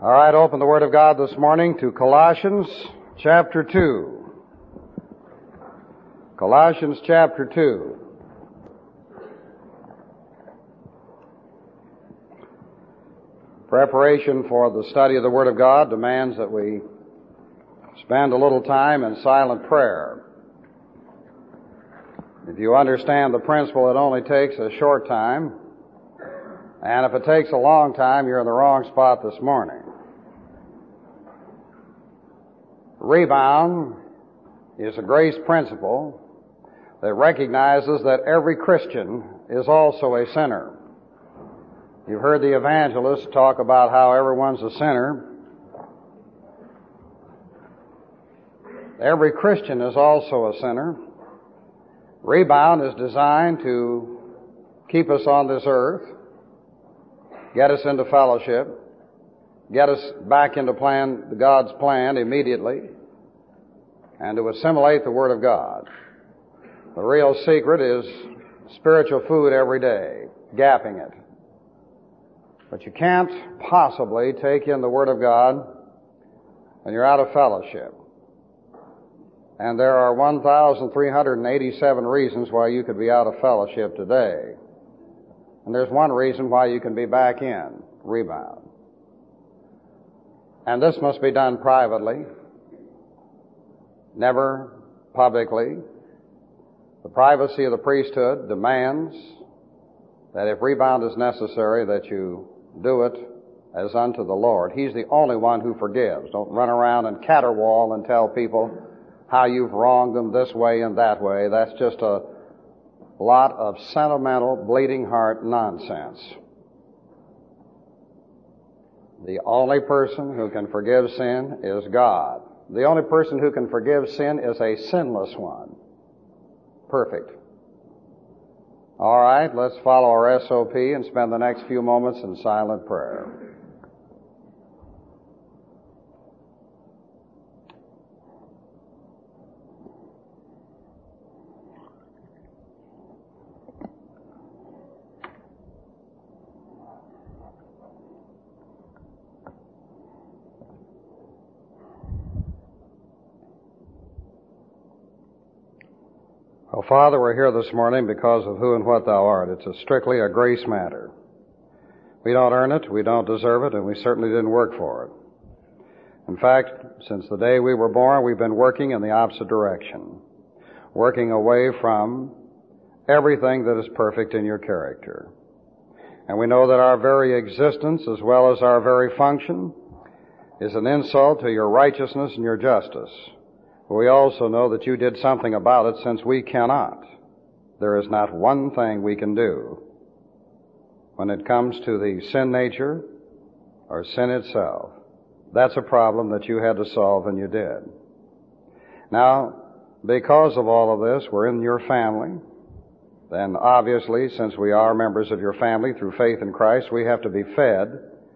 All right, open the Word of God this morning to Colossians chapter 2. Colossians chapter 2. Preparation for the study of the Word of God demands that we spend a little time in silent prayer. If you understand the principle, it only takes a short time, and if it takes a long time, you're in the wrong spot this morning. Rebound is a grace principle that recognizes that every Christian is also a sinner. You've heard the evangelist talk about how everyone's a sinner. Every Christian is also a sinner. Rebound is designed to keep us on this earth, get us into fellowship, get us back into God's plan immediately, and to assimilate the Word of God. The real secret is spiritual food every day, gapping it. But you can't possibly take in the Word of God when you're out of fellowship. And there are 1,387 reasons why you could be out of fellowship today. And there's one reason why you can be back in, rebound. And this must be done privately, never publicly. The privacy of the priesthood demands that if rebound is necessary, that you do it as unto the Lord. He's the only one who forgives. Don't run around and caterwaul and tell people how you've wronged them this way and that way. That's just a lot of sentimental, bleeding heart nonsense. The only person who can forgive sin is God. The only person who can forgive sin is a sinless one. Perfect. All right, let's follow our SOP and spend the next few moments in silent prayer. Oh, Father, we're here this morning because of who and what Thou art. It's strictly a grace matter. We don't earn it, we don't deserve it, and we certainly didn't work for it. In fact, since the day we were born, we've been working in the opposite direction, working away from everything that is perfect in Your character. And we know that our very existence, as well as our very function, is an insult to Your righteousness and Your justice. We also know that You did something about it, since we cannot. There is not one thing we can do when it comes to the sin nature or sin itself. That's a problem that You had to solve, and You did. Now, because of all of this, we're in Your family. Then obviously, since we are members of Your family through faith in Christ, we have to be fed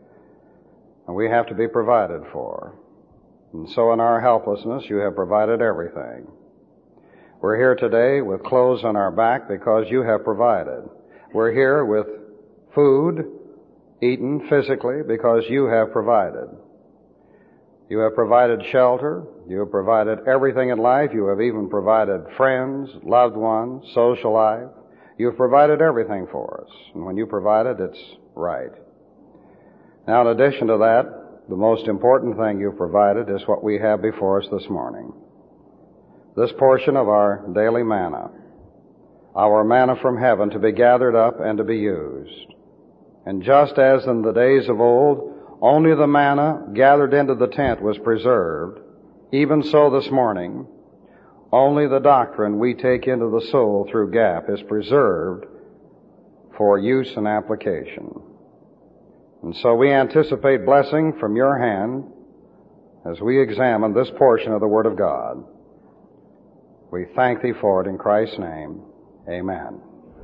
and we have to be provided for. And so in our helplessness, You have provided everything. We're here today with clothes on our back because You have provided. We're here with food eaten physically because You have provided. You have provided shelter. You have provided everything in life. You have even provided friends, loved ones, social life. You have provided everything for us. And when You provide it, it's right. Now, in addition to that, the most important thing You've provided is what we have before us this morning. This portion of our daily manna, our manna from heaven, to be gathered up and to be used. And just as in the days of old, only the manna gathered into the tent was preserved, even so this morning, only the doctrine we take into the soul through GAP is preserved for use and application. And so we anticipate blessing from Your hand as we examine this portion of the Word of God. We thank Thee for it in Christ's name. Amen.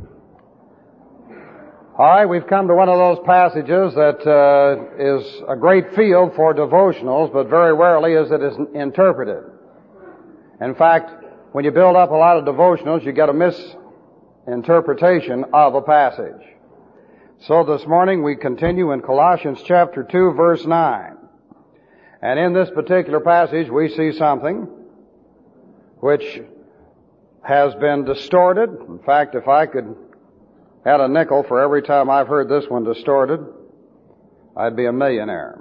All right, we've come to one of those passages that is a great field for devotionals, but very rarely is it interpreted. In fact, when you build up a lot of devotionals, you get a misinterpretation of a passage. So this morning we continue in Colossians chapter 2, verse 9. And in this particular passage, we see something which has been distorted. In fact, if I could add a nickel for every time I've heard this one distorted, I'd be a millionaire.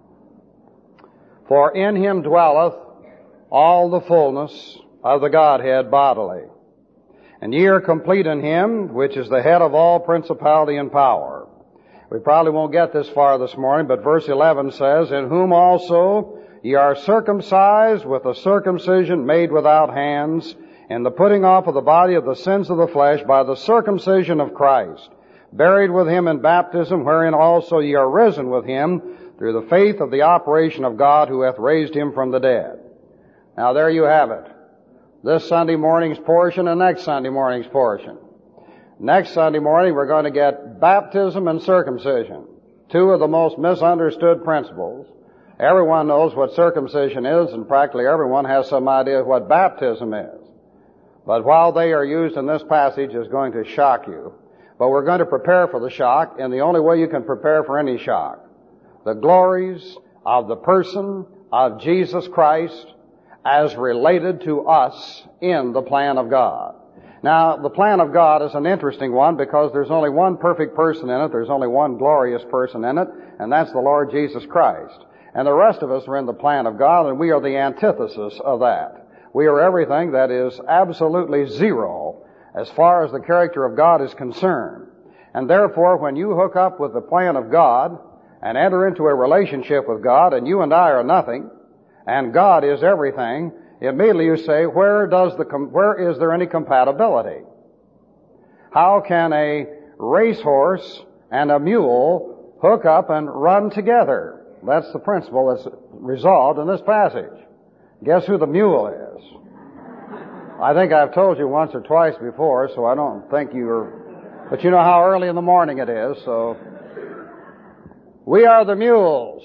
For in him dwelleth all the fullness of the Godhead bodily. And ye are complete in him, which is the head of all principality and power. We probably won't get this far this morning, but verse 11 says, in whom also ye are circumcised with a circumcision made without hands, in the putting off of the body of the sins of the flesh by the circumcision of Christ, buried with him in baptism, wherein also ye are risen with him through the faith of the operation of God who hath raised him from the dead. Now there you have it. This Sunday morning's portion and next Sunday morning's portion. Next Sunday morning we're going to get baptism and circumcision, two of the most misunderstood principles. Everyone knows what circumcision is, and practically everyone has some idea of what baptism is. But while they are used in this passage, it's going to shock you. But we're going to prepare for the shock in the only way you can prepare for any shock. The glories of the person of Jesus Christ as related to us in the plan of God. Now, the plan of God is an interesting one because there's only one perfect person in it, there's only one glorious person in it, and that's the Lord Jesus Christ. And the rest of us are in the plan of God, and we are the antithesis of that. We are everything that is absolutely zero as far as the character of God is concerned. And therefore, when you hook up with the plan of God and enter into a relationship with God, and you and I are nothing, and God is everything, immediately you say, where is there any compatibility? How can a racehorse and a mule hook up and run together? That's the principle that's resolved in this passage. Guess who the mule is? I think I've told you once or twice before, so I don't think but you know how early in the morning it is, so we are the mules.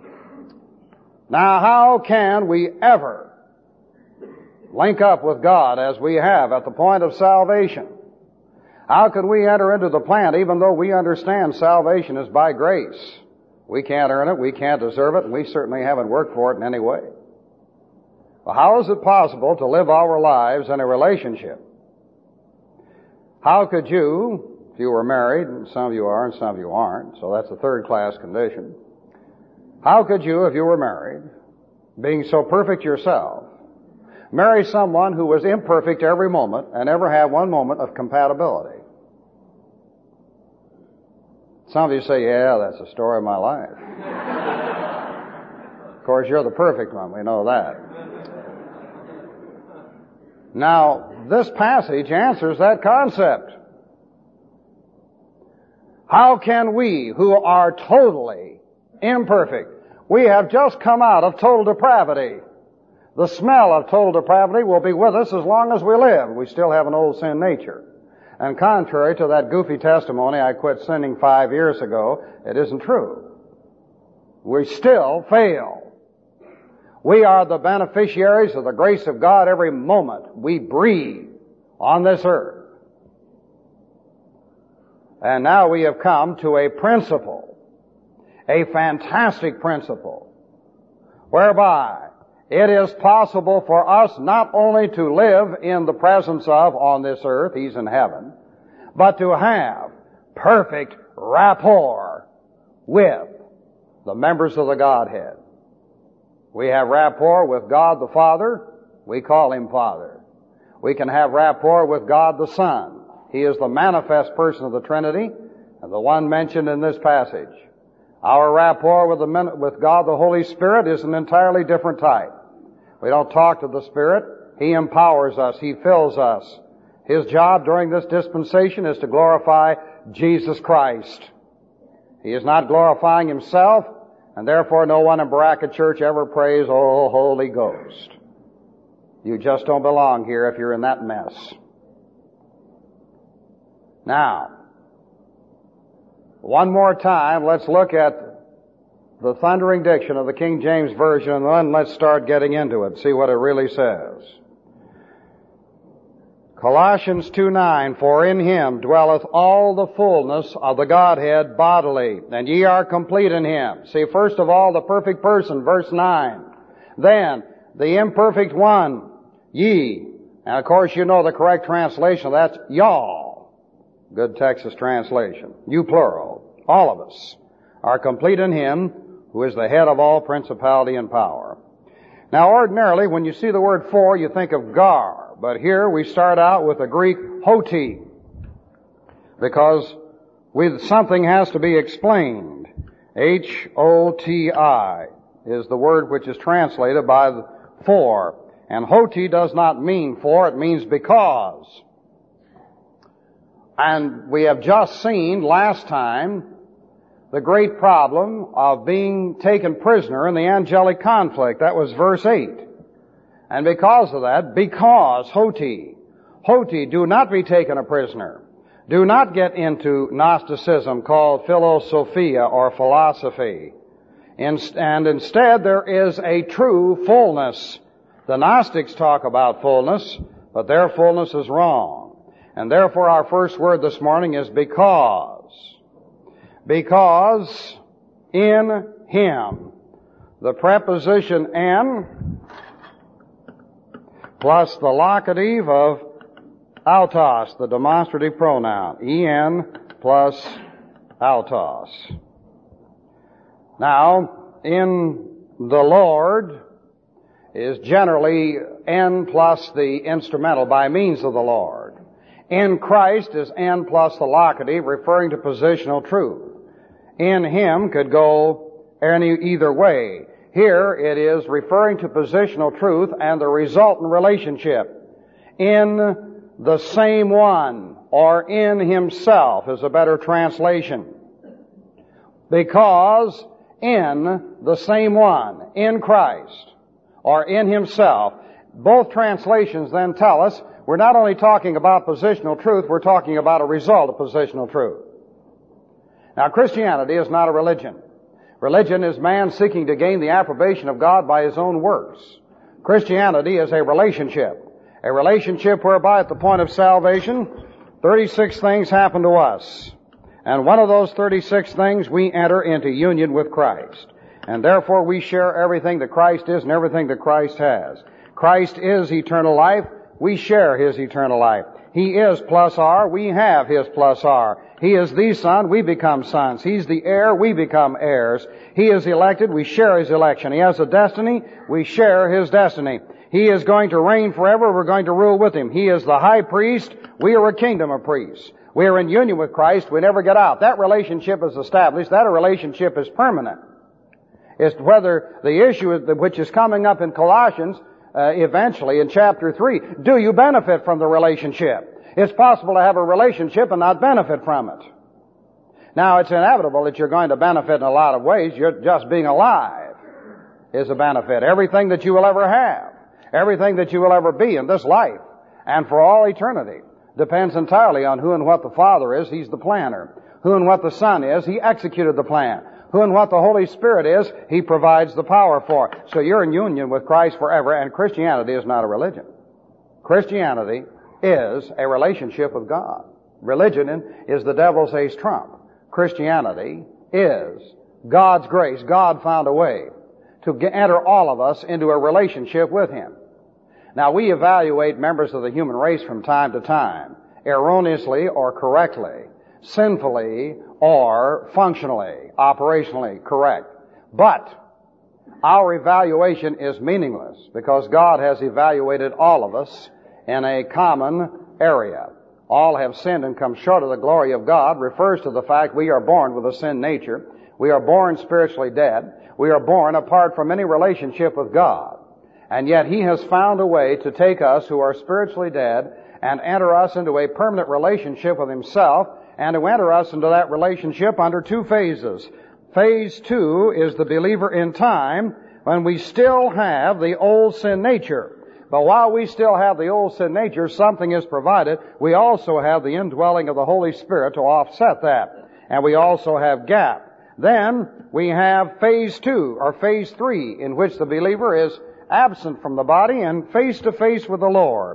Now, how can we ever link up with God as we have at the point of salvation? How can we enter into the plan even though we understand salvation is by grace? We can't earn it, we can't deserve it, and we certainly haven't worked for it in any way. Well, how is it possible to live our lives in a relationship? How could you, if you were married, and some of you are and some of you aren't, so that's a third-class condition, how could you, if you were married, being so perfect yourself, marry someone who was imperfect every moment and never have one moment of compatibility? Some of you say, yeah, that's the story of my life. Of course, you're the perfect one. We know that. Now, this passage answers that concept. How can we, who are totally imperfect, we have just come out of total depravity. The smell of total depravity will be with us as long as we live. We still have an old sin nature. And contrary to that goofy testimony, I quit sinning 5 years ago, it isn't true. We still fail. We are the beneficiaries of the grace of God every moment we breathe on this earth. And now we have come to a principle, a fantastic principle, whereby it is possible for us not only to live in the presence of on this earth, He's in heaven, but to have perfect rapport with the members of the Godhead. We have rapport with God the Father. We call Him Father. We can have rapport with God the Son. He is the manifest person of the Trinity, and the one mentioned in this passage. Our rapport with God the Holy Spirit is an entirely different type. We don't talk to the Spirit. He empowers us. He fills us. His job during this dispensation is to glorify Jesus Christ. He is not glorifying Himself, and therefore no one in Baraka Church ever prays, "Oh, Holy Ghost." You just don't belong here if you're in that mess. Now, one more time, let's look at the thundering diction of the King James Version, and then let's start getting into it, see what it really says. Colossians 2:9, for in him dwelleth all the fullness of the Godhead bodily, and ye are complete in him. See, first of all, the perfect person, verse 9. Then, the imperfect one, ye. And of course, you know the correct translation of that's y'all. Good Texas translation. You plural. All of us are complete in him who is the head of all principality and power. Now, ordinarily, when you see the word for, you think of gar. But here we start out with the Greek hoti, because something has to be explained. H-O-T-I is the word which is translated by for. And hoti does not mean for, it means because. And we have just seen last time the great problem of being taken prisoner in the angelic conflict. That was verse 8. And because of that, because hoti, do not be taken a prisoner. Do not get into Gnosticism called philosophia or philosophy. And instead there is a true fullness. The Gnostics talk about fullness, but their fullness is wrong. And therefore our first word this morning is because. Because in him. The preposition in plus the locative of autos, the demonstrative pronoun. En plus autos. Now, in the Lord is generally en plus the instrumental, by means of the Lord. In Christ is en plus the locative, referring to positional truth. In him could go either way. Here it is referring to positional truth and the resultant relationship. In the same one, or in himself is a better translation. Because in the same one, in Christ, or in himself. Both translations then tell us we're not only talking about positional truth, we're talking about a result of positional truth. Now, Christianity is not a religion. Religion is man seeking to gain the approbation of God by his own works. Christianity is a relationship whereby at the point of salvation, 36 things happen to us. And one of those 36 things, we enter into union with Christ. And therefore we share everything that Christ is and everything that Christ has. Christ is eternal life. We share his eternal life. He is plus R. We have his plus R. He is the Son. We become sons. He's the heir. We become heirs. He is elected. We share his election. He has a destiny. We share his destiny. He is going to reign forever. We're going to rule with him. He is the high priest. We are a kingdom of priests. We are in union with Christ. We never get out. That relationship is established. That relationship is permanent. It's whether the issue which is coming up in Colossians eventually in chapter 3, do you benefit from the relationship? It's possible to have a relationship and not benefit from it. Now, it's inevitable that you're going to benefit in a lot of ways. Just being alive is a benefit. Everything that you will ever have, everything that you will ever be in this life, and for all eternity, depends entirely on who and what the Father is. He's the planner. Who and what the Son is, He executed the plan. Who and what the Holy Spirit is, He provides the power for. So you're in union with Christ forever, and Christianity is not a religion. Christianity is a relationship with God. Religion is the devil's ace trump. Christianity is God's grace. God found a way to enter all of us into a relationship with Him. Now, we evaluate members of the human race from time to time, erroneously or correctly, sinfully or functionally, operationally correct. But our evaluation is meaningless because God has evaluated all of us in a common area. All have sinned and come short of the glory of God refers to the fact we are born with a sin nature. We are born spiritually dead. We are born apart from any relationship with God. And yet He has found a way to take us who are spiritually dead and enter us into a permanent relationship with Himself, and to enter us into that relationship under two phases. Phase 2 is the believer in time when we still have the old sin nature. But while we still have the old sin nature, something is provided. We also have the indwelling of the Holy Spirit to offset that. And we also have gap. Then we have phase 2 or phase 3 in which the believer is absent from the body and face to face with the Lord.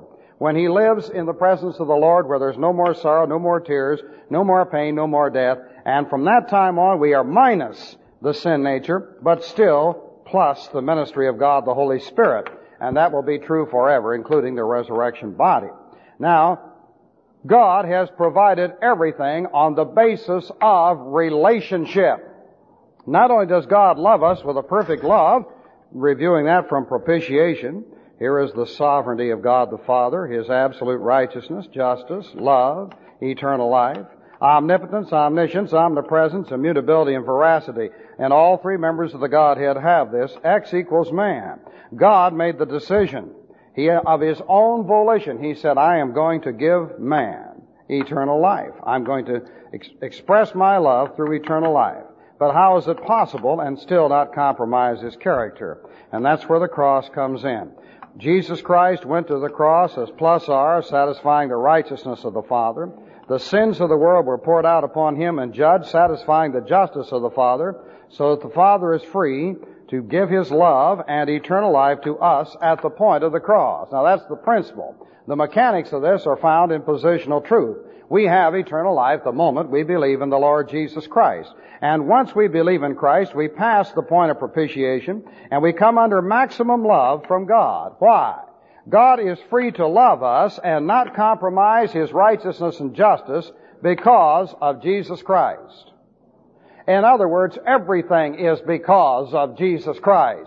when he lives in the presence of the Lord where there's no more sorrow, no more tears, no more pain, no more death. And from that time on, we are minus the sin nature, but still plus the ministry of God, the Holy Spirit. And that will be true forever, including the resurrection body. Now, God has provided everything on the basis of relationship. Not only does God love us with a perfect love, reviewing that from propitiation, here is the sovereignty of God the Father, His absolute righteousness, justice, love, eternal life, omnipotence, omniscience, omnipresence, immutability, and veracity. And all three members of the Godhead have this. X equals man. God made the decision. Of His own volition, He said, I am going to give man eternal life. I'm going to express my love through eternal life. But how is it possible and still not compromise His character? And that's where the cross comes in. Jesus Christ went to the cross as plus R, satisfying the righteousness of the Father. The sins of the world were poured out upon Him and judged, satisfying the justice of the Father, so that the Father is free to give His love and eternal life to us at the point of the cross. Now that's the principle. The mechanics of this are found in positional truth. We have eternal life the moment we believe in the Lord Jesus Christ. And once we believe in Christ, we pass the point of propitiation, and we come under maximum love from God. Why? God is free to love us and not compromise His righteousness and justice because of Jesus Christ. In other words, everything is because of Jesus Christ.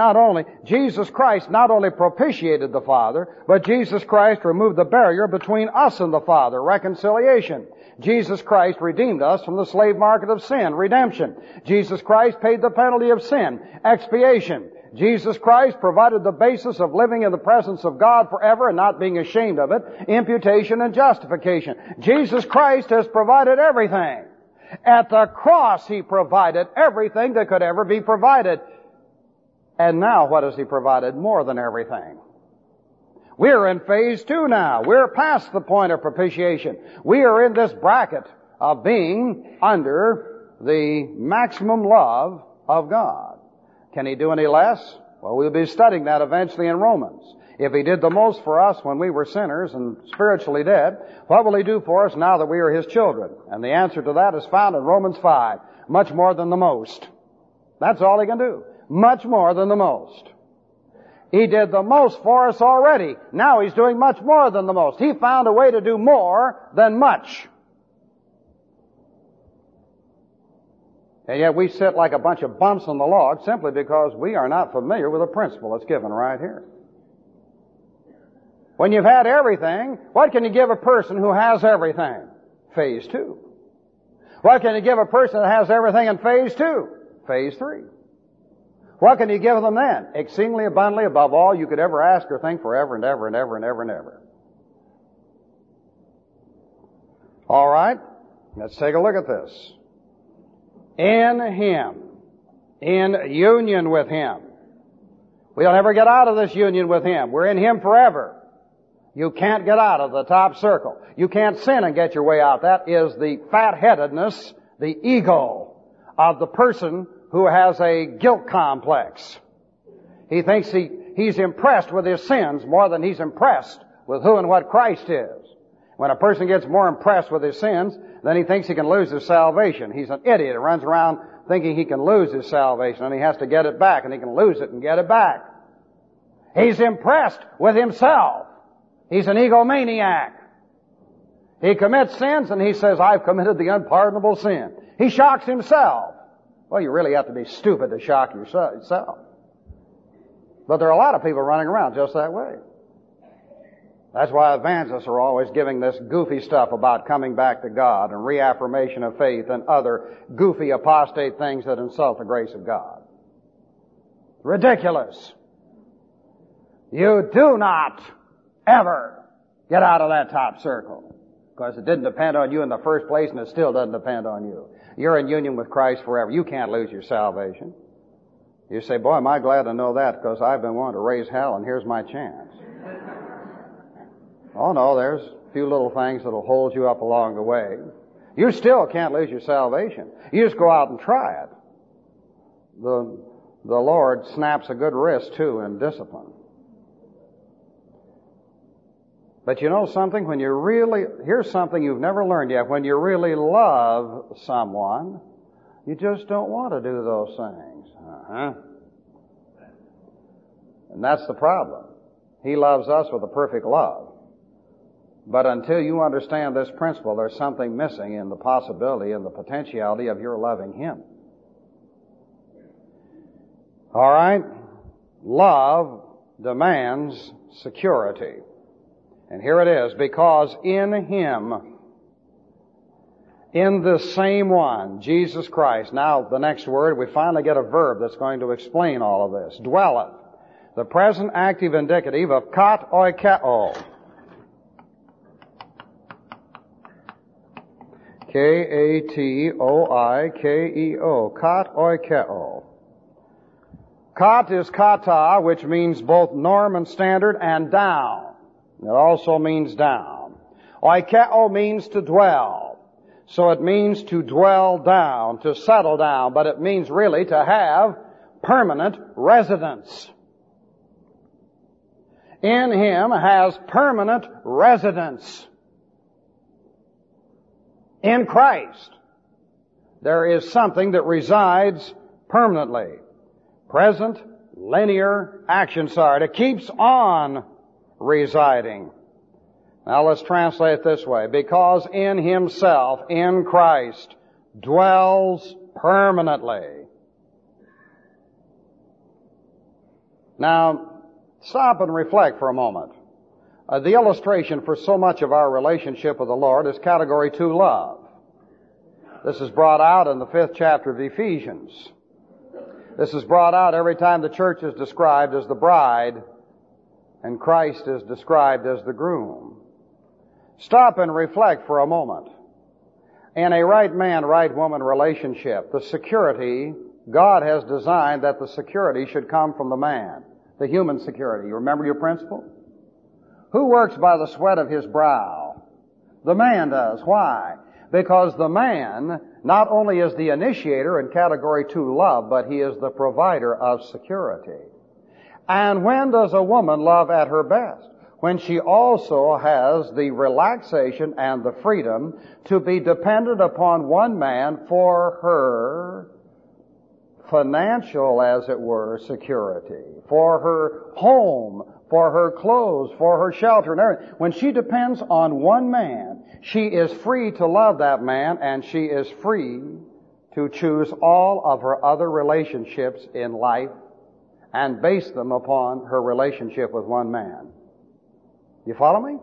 Jesus Christ not only propitiated the Father, but Jesus Christ removed the barrier between us and the Father, reconciliation. Jesus Christ redeemed us from the slave market of sin, redemption. Jesus Christ paid the penalty of sin, expiation. Jesus Christ provided the basis of living in the presence of God forever and not being ashamed of it, imputation and justification. Jesus Christ has provided everything. At the cross, He provided everything that could ever be provided. And now, what has He provided? More than everything. We're in phase 2 now. We're past the point of propitiation. We are in this bracket of being under the maximum love of God. Can He do any less? Well, we'll be studying that eventually in Romans. If He did the most for us when we were sinners and spiritually dead, what will He do for us now that we are His children? And the answer to that is found in Romans 5. Much more than the most. That's all He can do. Much more than the most. He did the most for us already. Now He's doing much more than the most. He found a way to do more than much. And yet we sit like a bunch of bumps on the log simply because we are not familiar with the principle that's given right here. When you've had everything, what can you give a person who has everything? Phase 2. What can you give a person that has everything in phase 2? Phase 3. What can you give them then? Exceedingly abundantly above all you could ever ask or think forever and ever and ever and ever and ever. All right, let's take a look at this. In Him, in union with Him. We'll never get out of this union with Him. We're in Him forever. You can't get out of the top circle. You can't sin and get your way out. That is the fat-headedness, the ego of the person who has a guilt complex. He thinks he's impressed with his sins more than he's impressed with who and what Christ is. When a person gets more impressed with his sins, then he thinks he can lose his salvation. He's an idiot who runs around thinking he can lose his salvation, and he has to get it back, and he can lose it and get it back. He's impressed with himself. He's an egomaniac. He commits sins and he says, I've committed the unpardonable sin. He shocks himself. Well, you really have to be stupid to shock yourself. But there are a lot of people running around just that way. That's why evangelists are always giving this goofy stuff about coming back to God and reaffirmation of faith and other goofy apostate things that insult the grace of God. Ridiculous. You do not ever get out of that top circle, because it didn't depend on you in the first place, and it still doesn't depend on you. You're in union with Christ forever. You can't lose your salvation. You say, boy, am I glad to know that, because I've been wanting to raise hell, and here's my chance. Oh no, there's a few little things that'll hold you up along the way. You still can't lose your salvation. You just go out and try it. The Lord snaps a good wrist too in discipline. But you know something? Here's something you've never learned yet. When you really love someone, you just don't want to do those things. And that's the problem. He loves us with a perfect love. But until you understand this principle, there's something missing in the possibility and the potentiality of your loving Him. All right? Love demands security. And here it is, because in Him, in the same one, Jesus Christ. Now, the next word, we finally get a verb that's going to explain all of this. Dwelleth. The present active indicative of kat oikeo. K-A-T-O-I-K-E-O. Kat oikeo. Kat is kata, which means both norm and standard, and down. It also means down. Oikeo means to dwell. So it means to dwell down, to settle down, but it means really to have permanent residence. In Him has permanent residence. In Christ, there is something that resides permanently. Present, linear action, it keeps on residing. Now let's translate it this way. Because in Himself, in Christ, dwells permanently. Now, stop and reflect for a moment. The illustration for so much of our relationship with the Lord is category 2, love. This is brought out in the 5th chapter of Ephesians. This is brought out every time the church is described as the bride and Christ is described as the groom. Stop and reflect for a moment. In a right man, right woman relationship, the security, God has designed that the security should come from the man, the human security. You remember your principle? Who works by the sweat of his brow? The man does. Why? Because the man not only is the initiator in category 2 love, but he is the provider of security. And when does a woman love at her best? When she also has the relaxation and the freedom to be dependent upon one man for her financial, as it were, security, for her home, for her clothes, for her shelter and everything. When she depends on one man, she is free to love that man, and she is free to choose all of her other relationships in life and base them upon her relationship with one man. You follow me?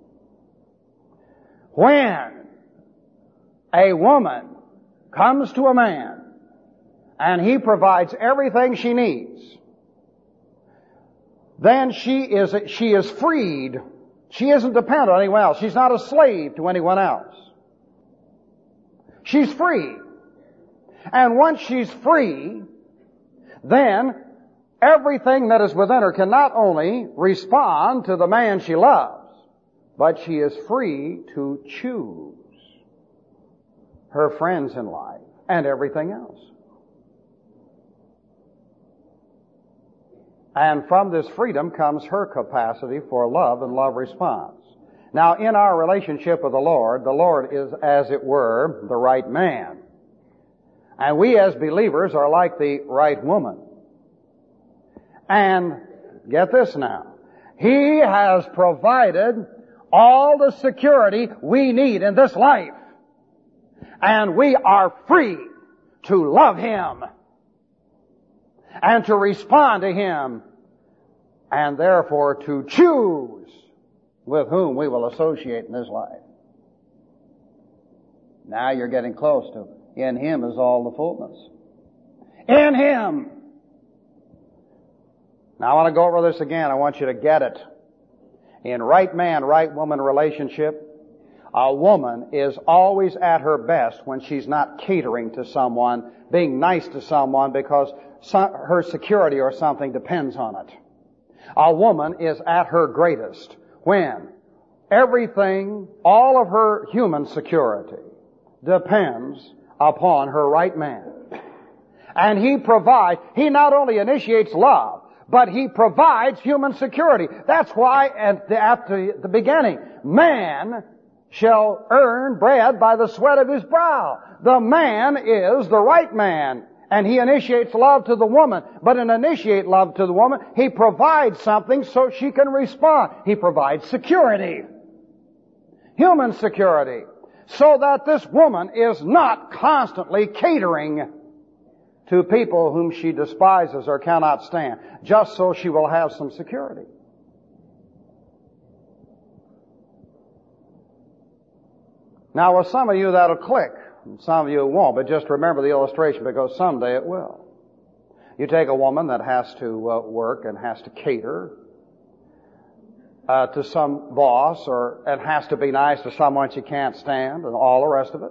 When a woman comes to a man and he provides everything she needs, then she is freed. She isn't dependent on anyone else. She's not a slave to anyone else. She's free. And once she's free, then everything that is within her can not only respond to the man she loves, but she is free to choose her friends in life and everything else. And from this freedom comes her capacity for love and love response. Now, in our relationship with the Lord is, as it were, the right man. And we as believers are like the right woman. And get this now. He has provided all the security we need in this life. And we are free to love Him and to respond to Him, and therefore to choose with whom we will associate in this life. Now you're getting close to in Him is all the fullness. In Him. Now I want to go over this again. I want you to get it. In right man, right woman relationship, a woman is always at her best when she's not catering to someone, being nice to someone because her security or something depends on it. A woman is at her greatest when everything, all of her human security depends upon her right man. And he not only initiates love, but He provides human security. That's why at the beginning, man shall earn bread by the sweat of his brow. The man is the right man, and he initiates love to the woman. But in initiate love to the woman, he provides something so she can respond. He provides security. Human security. So that this woman is not constantly catering to people whom she despises or cannot stand, just so she will have some security. Now, with some of you that'll click, and some of you it won't, but just remember the illustration because someday it will. You take a woman that has to work and has to cater to some boss and has to be nice to someone she can't stand and all the rest of it.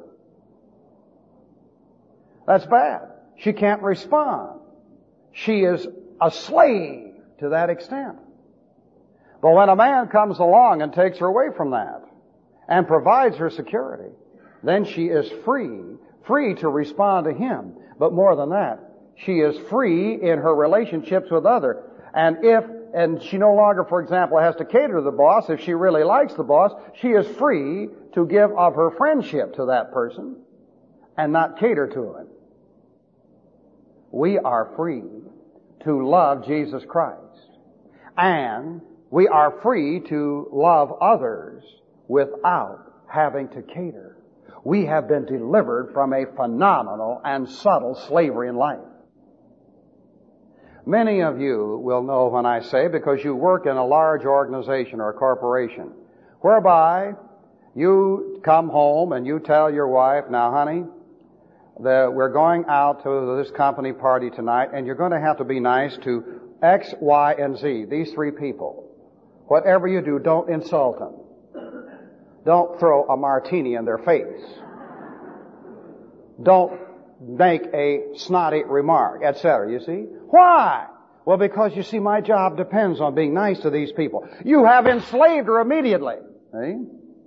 That's bad. She can't respond. She is a slave to that extent. But when a man comes along and takes her away from that and provides her security, then she is free to respond to him. But more than that, she is free in her relationships with others. And she no longer, for example, has to cater to the boss. If she really likes the boss, she is free to give of her friendship to that person and not cater to him. We are free to love Jesus Christ. And we are free to love others without having to cater. We have been delivered from a phenomenal and subtle slavery in life. Many of you will know when I say, because you work in a large organization or a corporation, whereby you come home and you tell your wife, now honey, we're going out to this company party tonight, and you're going to have to be nice to X, Y, and Z, these three people. Whatever you do, don't insult them. Don't throw a martini in their face. Don't make a snotty remark, etc. You see? Why? Well, because you see, my job depends on being nice to these people. You have enslaved her immediately. See?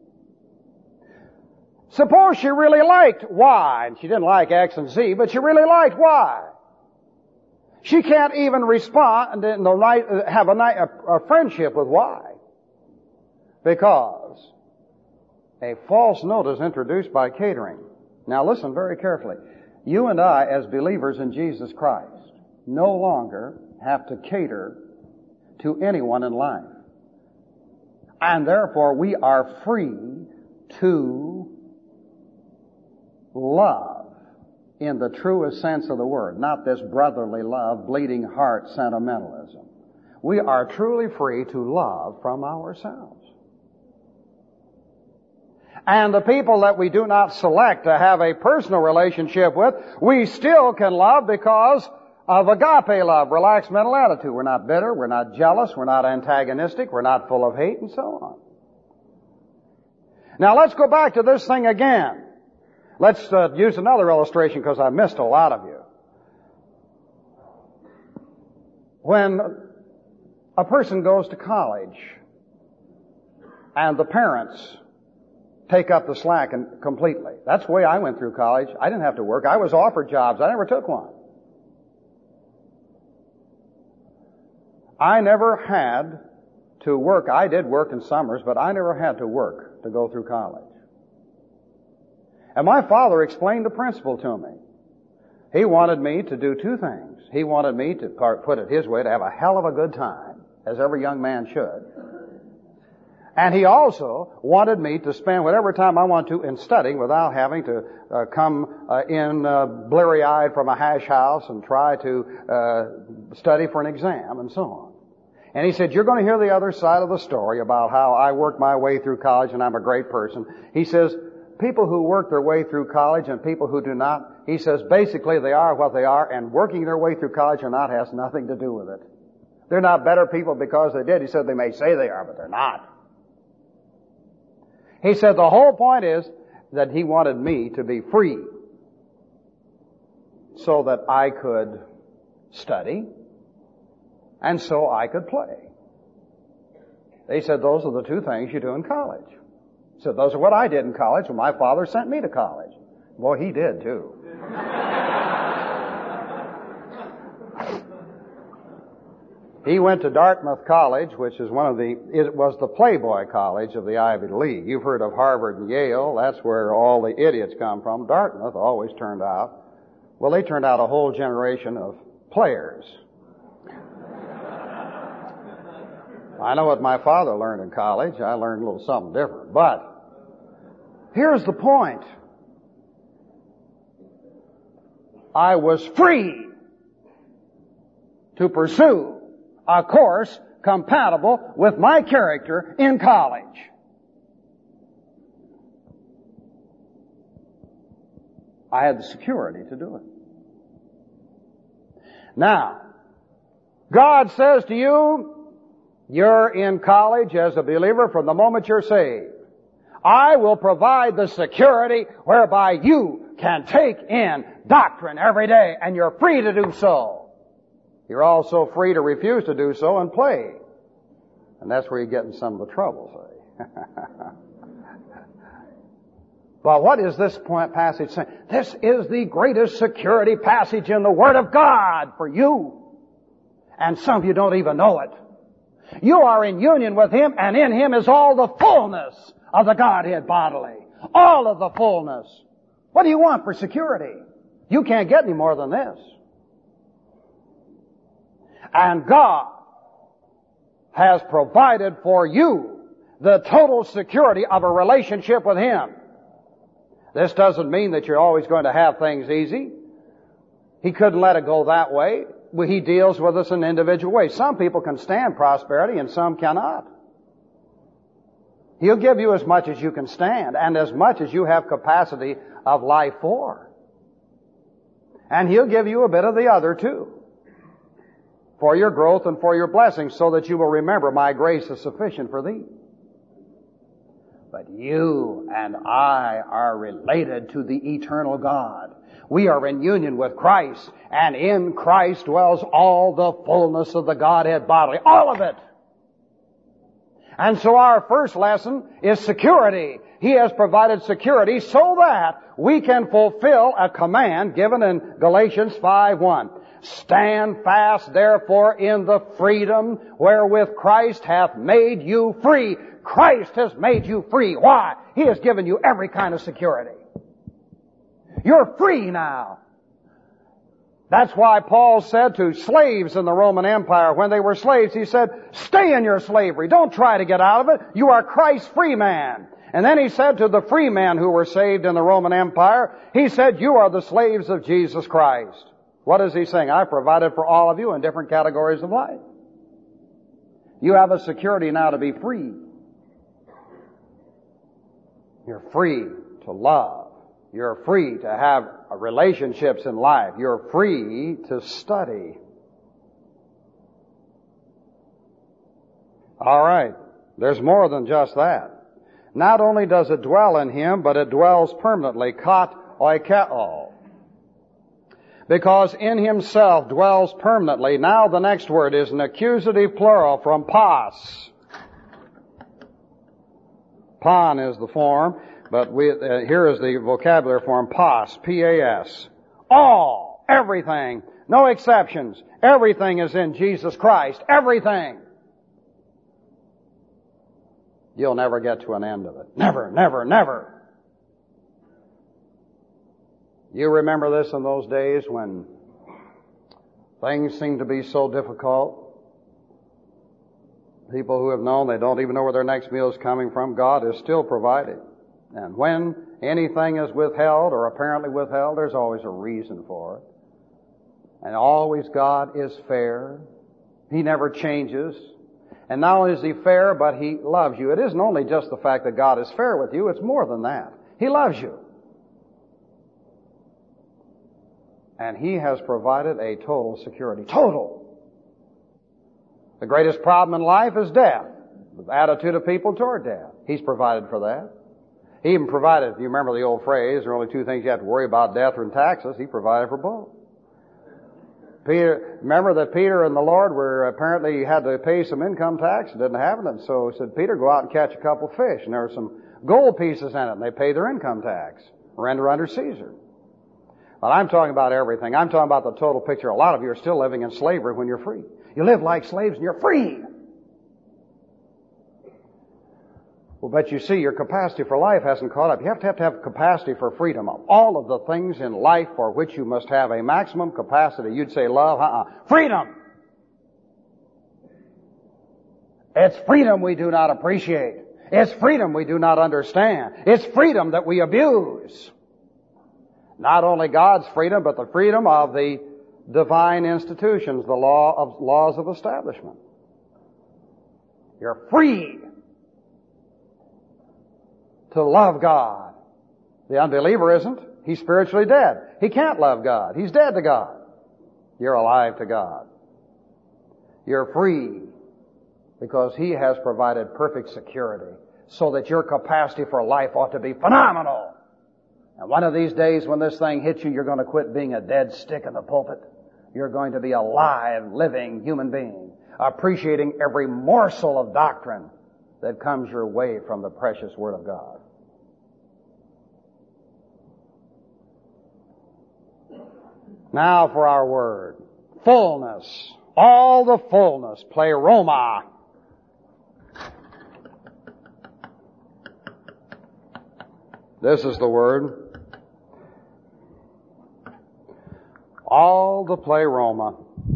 Suppose she really liked Y, and she didn't like X and Z, but she really liked Y. She can't even respond and have a friendship with Y, because a false note is introduced by catering. Now listen very carefully. You and I, as believers in Jesus Christ, no longer have to cater to anyone in life. And therefore we are free to love in the truest sense of the word, not this brotherly love, bleeding heart sentimentalism. We are truly free to love from ourselves. And the people that we do not select to have a personal relationship with, we still can love because of agape love, relaxed mental attitude. We're not bitter, we're not jealous, we're not antagonistic, we're not full of hate, and so on. Now let's go back to this thing again. Let's use another illustration because I missed a lot of you. When a person goes to college and the parents take up the slack completely. That's the way I went through college. I didn't have to work. I was offered jobs. I never took one. I never had to work. I did work in summers, but I never had to work to go through college. And my father explained the principle to me. He wanted me to do two things. He wanted me to, put it his way, to have a hell of a good time, as every young man should. And he also wanted me to spend whatever time I want to in studying without having to come in bleary-eyed from a hash house and try to study for an exam and so on. And he said, you're going to hear the other side of the story about how I worked my way through college and I'm a great person. He says, people who work their way through college and people who do not, he says, basically they are what they are, and working their way through college or not has nothing to do with it. They're not better people because they did. He said they may say they are, but they're not. He said the whole point is that he wanted me to be free so that I could study and so I could play. They said those are the two things you do in college. He said those are what I did in college when my father sent me to college. Boy, he did too. He went to Dartmouth College, which is it was the Playboy College of the Ivy League. You've heard of Harvard and Yale. That's where all the idiots come from. Dartmouth always turned out, well, they turned out a whole generation of players. I know what my father learned in college. I learned a little something different. But here's the point. I was free to pursue a course compatible with my character in college. I had the security to do it. Now, God says to you, you're in college as a believer from the moment you're saved. I will provide the security whereby you can take in doctrine every day, and you're free to do so. You're also free to refuse to do so and play. And that's where you get in some of the trouble, see. But what is this passage saying? This is the greatest security passage in the Word of God for you. And some of you don't even know it. You are in union with Him, and in Him is all the fullness of the Godhead bodily. All of the fullness. What do you want for security? You can't get any more than this. And God has provided for you the total security of a relationship with Him. This doesn't mean that you're always going to have things easy. He couldn't let it go that way. He deals with us in individual ways. Some people can stand prosperity and some cannot. He'll give you as much as you can stand and as much as you have capacity of life for. And He'll give you a bit of the other too, for your growth and for your blessing, so that you will remember, my grace is sufficient for thee. But you and I are related to the eternal God. We are in union with Christ, and in Christ dwells all the fullness of the Godhead bodily. All of it. And so our first lesson is security. He has provided security so that we can fulfill a command given in Galatians 5:1. Stand fast, therefore, in the freedom wherewith Christ hath made you free. Christ has made you free. Why? He has given you every kind of security. You're free now. That's why Paul said to slaves in the Roman Empire, when they were slaves, he said, stay in your slavery. Don't try to get out of it. You are Christ's free man. And then he said to the free men who were saved in the Roman Empire, he said, you are the slaves of Jesus Christ. What is he saying? I've provided for all of you in different categories of life. You have a security now to be free. You're free to love. You're free to have relationships in life. You're free to study. All right. There's more than just that. Not only does it dwell in Him, but it dwells permanently. Kat oikeo. Because in Himself dwells permanently. Now the next word is an accusative plural from pas. Pan is the form, but here is the vocabulary form pas, P-A-S. All, everything, no exceptions. Everything is in Jesus Christ. Everything. You'll never get to an end of it. Never, never, never. You remember this in those days when things seem to be so difficult? People who have known they don't even know where their next meal is coming from, God is still providing. And when anything is withheld or apparently withheld, there's always a reason for it. And always God is fair. He never changes. And not only is He fair, but He loves you. It isn't only just the fact that God is fair with you, it's more than that. He loves you. And He has provided a total security. Total. The greatest problem in life is death. The attitude of people toward death. He's provided for that. He even provided, if you remember the old phrase, there are only two things you have to worry about, death and taxes. He provided for both. Remember that Peter and the Lord were apparently had to pay some income tax. It didn't have it. And so he said, Peter, go out and catch a couple fish. And there were some gold pieces in it. And they paid their income tax. Render under Caesar. But I'm talking about everything. I'm talking about the total picture. A lot of you are still living in slavery when you're free. You live like slaves and you're free. Well, but you see, your capacity for life hasn't caught up. You have to have capacity for freedom. Of all of the things in life for which you must have a maximum capacity, you'd say love, freedom. It's freedom we do not appreciate. It's freedom we do not understand. It's freedom that we abuse. Not only God's freedom, but the freedom of the divine institutions, the laws of establishment. You're free to love God. The unbeliever isn't. He's spiritually dead. He can't love God. He's dead to God. You're alive to God. You're free because He has provided perfect security so that your capacity for life ought to be phenomenal. And one of these days when this thing hits you, you're going to quit being a dead stick in the pulpit. You're going to be a live, living human being, appreciating every morsel of doctrine that comes your way from the precious Word of God. Now for our word. Fullness. All the fullness. Pleroma. This is the word. All the pleroma.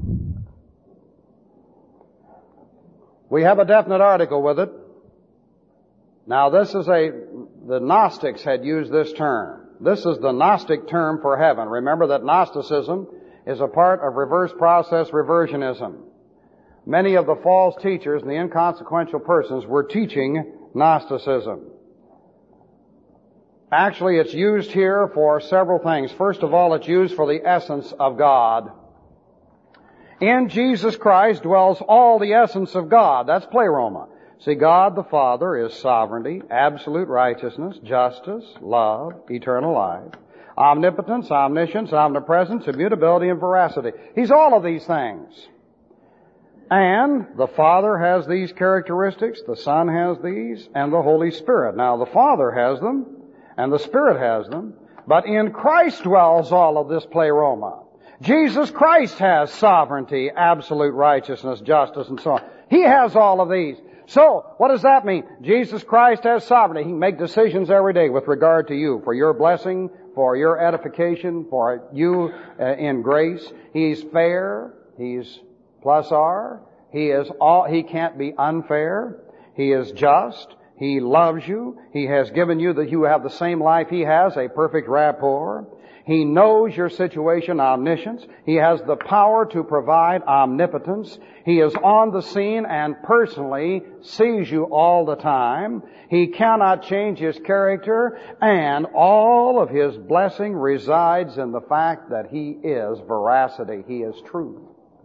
We have a definite article with it. Now this is the Gnostics had used this term. This is the Gnostic term for heaven. Remember that Gnosticism is a part of reverse process reversionism. Many of the false teachers and the inconsequential persons were teaching Gnosticism. Actually, it's used here for several things. First of all, it's used for the essence of God. In Jesus Christ dwells all the essence of God. That's pleroma. See, God the Father is sovereignty, absolute righteousness, justice, love, eternal life, omnipotence, omniscience, omnipresence, immutability, and veracity. He's all of these things. And the Father has these characteristics, the Son has these, and the Holy Spirit. Now, the Father has them, and the Spirit has them, but in Christ dwells all of this pleroma. Jesus Christ has sovereignty, absolute righteousness, justice, and so on. He has all of these. So, what does that mean? Jesus Christ has sovereignty. He can make decisions every day with regard to you, for your blessing, for your edification, for you in grace. He's fair. He's plus R. He can't be unfair. He is just. He loves you. He has given you that you have the same life He has, a perfect rapport. He knows your situation, omniscience. He has the power to provide omnipotence. He is on the scene and personally sees you all the time. He cannot change His character, and all of His blessing resides in the fact that He is veracity. He is truth.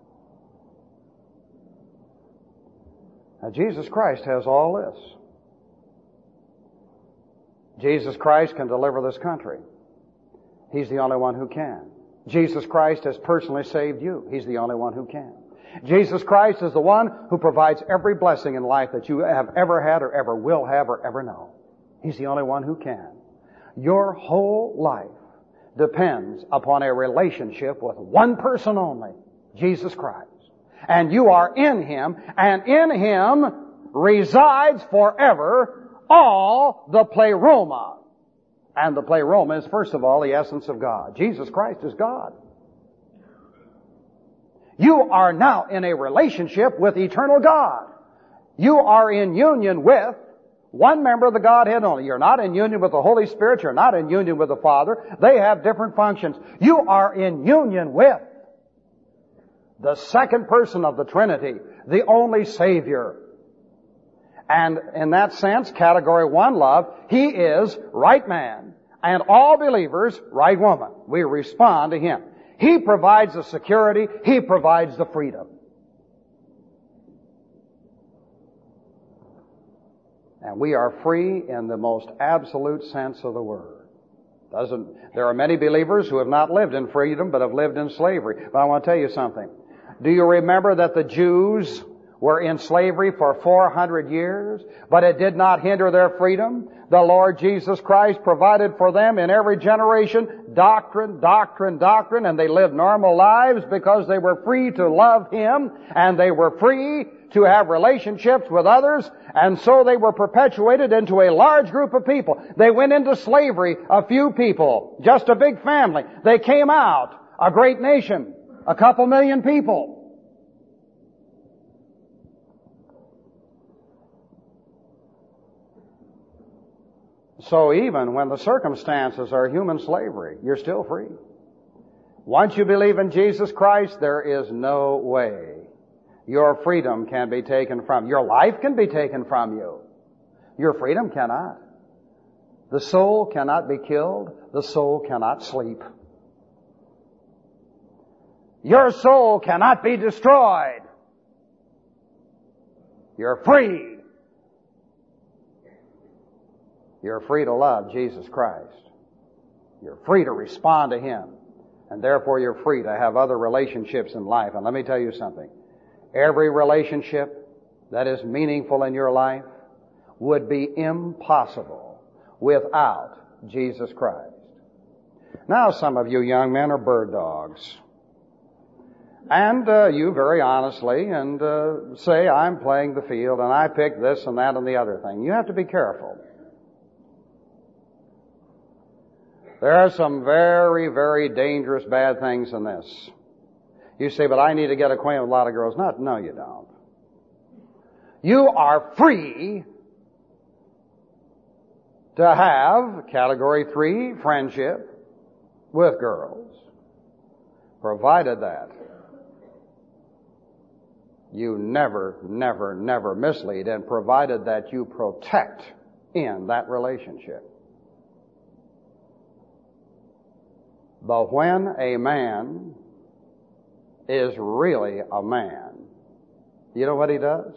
Now, Jesus Christ has all this. Jesus Christ can deliver this country. He's the only one who can. Jesus Christ has personally saved you. He's the only one who can. Jesus Christ is the one who provides every blessing in life that you have ever had or ever will have or ever know. He's the only one who can. Your whole life depends upon a relationship with one person only, Jesus Christ. And you are in Him, and in Him resides forever all the pleroma. And the pleroma is, first of all, the essence of God. Jesus Christ is God. You are now in a relationship with eternal God. You are in union with one member of the Godhead only. You're not in union with the Holy Spirit. You're not in union with the Father. They have different functions. You are in union with the second person of the Trinity, the only Savior. And in that sense, category 1 love, He is right man. And all believers, right woman. We respond to Him. He provides the security. He provides the freedom. And we are free in the most absolute sense of the word. There are many believers who have not lived in freedom, but have lived in slavery. But I want to tell you something. Do you remember that the Jews were in slavery for 400 years, but it did not hinder their freedom. The Lord Jesus Christ provided for them in every generation doctrine, and they lived normal lives because they were free to love Him, and they were free to have relationships with others, and so they were perpetuated into a large group of people. They went into slavery, a few people, just a big family. They came out, a great nation, a couple million people. So even when the circumstances are human slavery, you're still free. Once you believe in Jesus Christ, there is no way your freedom can be taken from you. Your life can be taken from you. Your freedom cannot. The soul cannot be killed. The soul cannot sleep. Your soul cannot be destroyed. You're free. You're free to love Jesus Christ. You're free to respond to Him. And therefore you're free to have other relationships in life. And let me tell you something. Every relationship that is meaningful in your life would be impossible without Jesus Christ. Now some of you young men are bird dogs. And you very honestly say, I'm playing the field and I picked this and that and the other thing. You have to be careful. There are some very, very dangerous bad things in this. You say, but I need to get acquainted with a lot of girls. No, you don't. You are free to have Category 3 friendship with girls, provided that you never mislead, and provided that you protect in that relationship. But when a man is really a man, you know what he does?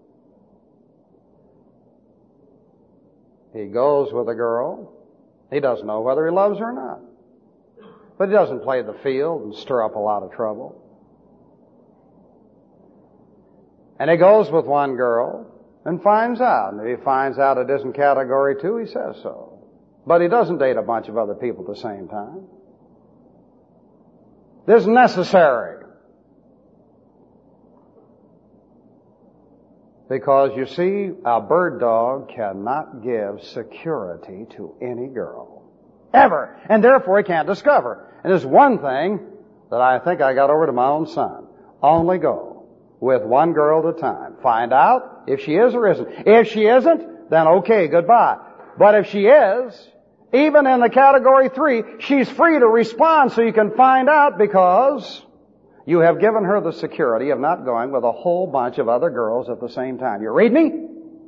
He goes with a girl. He doesn't know whether he loves her or not. But he doesn't play the field and stir up a lot of trouble. And he goes with one girl and finds out. And if he finds out it isn't Category 2, he says so. But he doesn't date a bunch of other people at the same time. This is necessary. Because you see, a bird dog cannot give security to any girl. Ever. And therefore he can't discover. And there's one thing that I think I got over to my own son. Only go with one girl at a time. Find out if she is or isn't. If she isn't, then okay, goodbye. But if she is, even in the Category 3, she's free to respond so you can find out, because you have given her the security of not going with a whole bunch of other girls at the same time. You read me?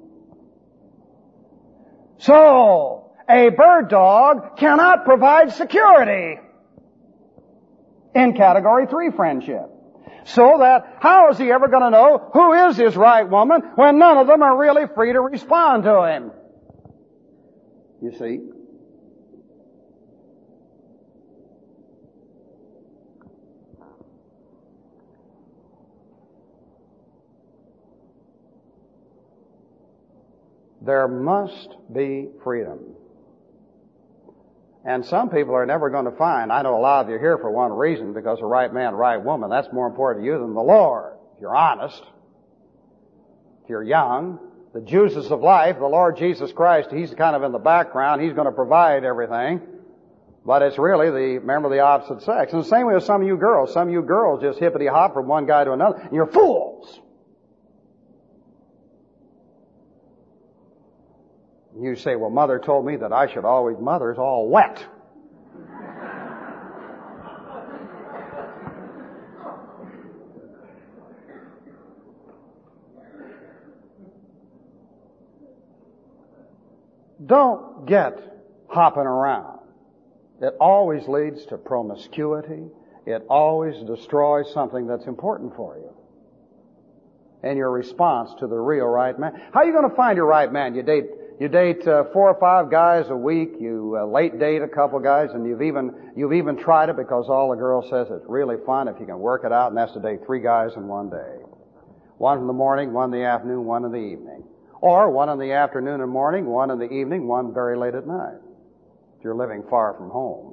So, a bird dog cannot provide security in Category 3 friendship. So that, how is he ever going to know who is his right woman when none of them are really free to respond to him? You see? There must be freedom. And some people are never going to find, I know a lot of you are here for one reason, because the right man, right woman, that's more important to you than the Lord. If you're honest, if you're young, the juices of life, the Lord Jesus Christ, He's kind of in the background. He's going to provide everything. But it's really the member of the opposite sex. And the same way with some of you girls. Some of you girls just hippity-hop from one guy to another, and you're fools. You say, well, Mother told me that I should always, Mother's all wet. Don't get hopping around. It always leads to promiscuity. It always destroys something that's important for you. And your response to the real right man. How are you going to find your right man? You date 4 or 5 guys a week. You late date a couple guys, and you've even tried it because all the girl says it's really fun if you can work it out, and that's to date 3 guys in one day. One in the morning, one in the afternoon, one in the evening. Or one in the afternoon and morning, one in the evening, one very late at night. If you're living far from home.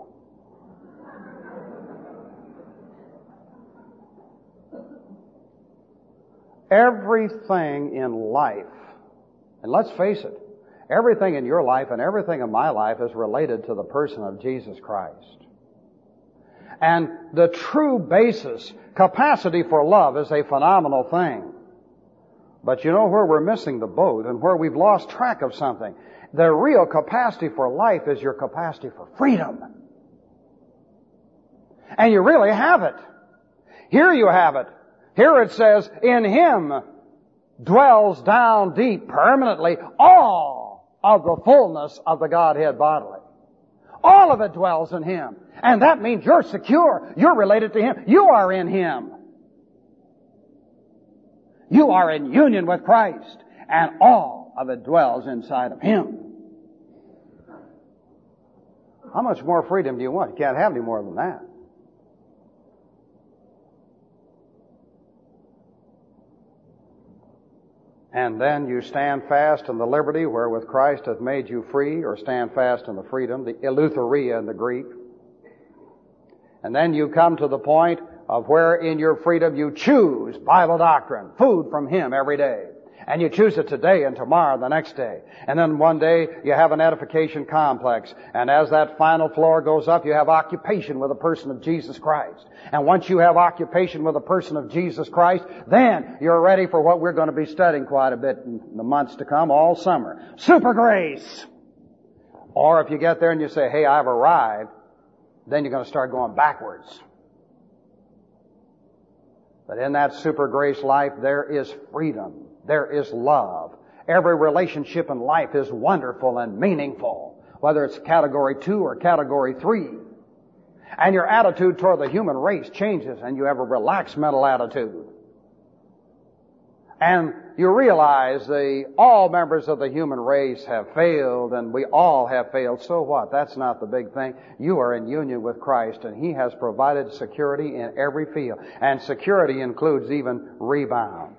Everything in life, and let's face it, everything in your life and everything in my life is related to the person of Jesus Christ. And the true basis, capacity for love, is a phenomenal thing. But you know where we're missing the boat and where we've lost track of something? The real capacity for life is your capacity for freedom. And you really have it. Here you have it. Here it says, in Him dwells down deep permanently all of the fullness of the Godhead bodily. All of it dwells in Him. And that means you're secure. You're related to Him. You are in Him. You are in union with Christ. And all of it dwells inside of Him. How much more freedom do you want? You can't have any more than that. And then you stand fast in the liberty wherewith Christ hath made you free, or stand fast in the freedom, the eleutheria in the Greek. And then you come to the point of where in your freedom you choose Bible doctrine, food from Him every day. And you choose it today and tomorrow, the next day. And then one day you have an edification complex. And as that final floor goes up, you have occupation with the person of Jesus Christ. And once you have occupation with the person of Jesus Christ, then you're ready for what we're going to be studying quite a bit in the months to come, all summer. Super grace. Or if you get there and you say, hey, I've arrived, then you're going to start going backwards. But in that super grace life, there is freedom. There is love. Every relationship in life is wonderful and meaningful, whether it's category 2 or category 3. And your attitude toward the human race changes, and you have a relaxed mental attitude. And you realize all members of the human race have failed, and we all have failed. So what? That's not the big thing. You are in union with Christ, and He has provided security in every field. And security includes even rebound.